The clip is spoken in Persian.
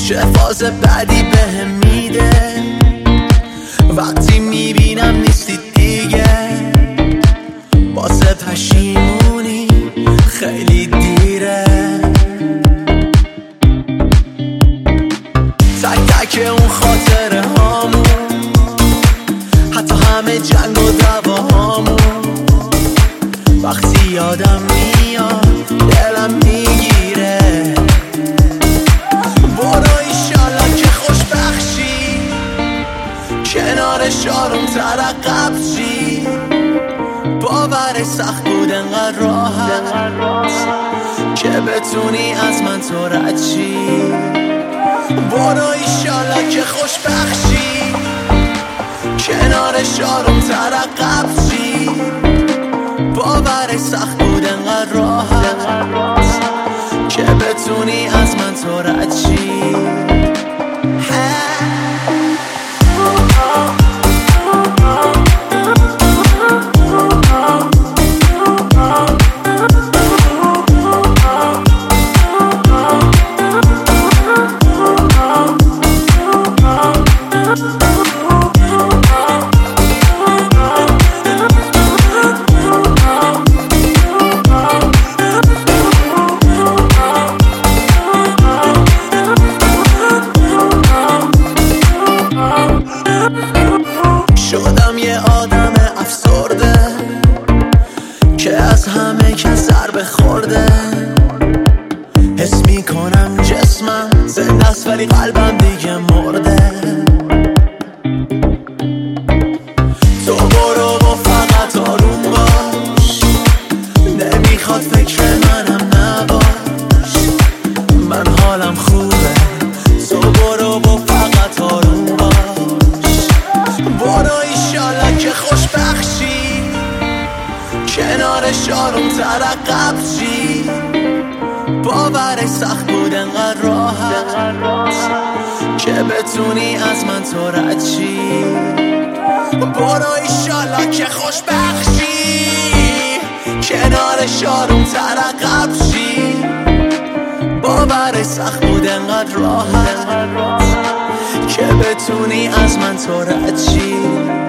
چه فاز بعدی بهم میده وقتی میبینم نیستی دیگه. واسه پشیمونی خیلی دیره. تک تک اون خاطره هامون، حتی همه جنگ و دعواهامون، وقتی یادم میاد دلم میگیره. برو ایشالله که خوشبخشی، کنار شاروم ترقب چی. باور سخت بود انقدر راحت که بتونی از من تو رد چی. برو ایشالله که خوشبخشی، کنار شاروم ترقب چی. باور سخت بود انقدر راحت که بتونی از من تو رد چی. شدم یه آدم افسرده که از همه کس ضربه خورده. حس میکنم جسمم زنده است ولی قلبم دیگه مرده. تو برو و فقط آروم باش، نمیخواد فکر منم نباش. من حالم خوبه، تو برو و فقط آروم باش. برو ایشالله که خوشبخشی، کنار شاروم ترقب چی. باور سخت بود انقدر راحت که بتونی از من تو رد چی. برو ایشالله که خوشبخشی، کنار شاروم ترقب چی. باور سخت بود انقدر راحت که بتونی از من تو رد چی.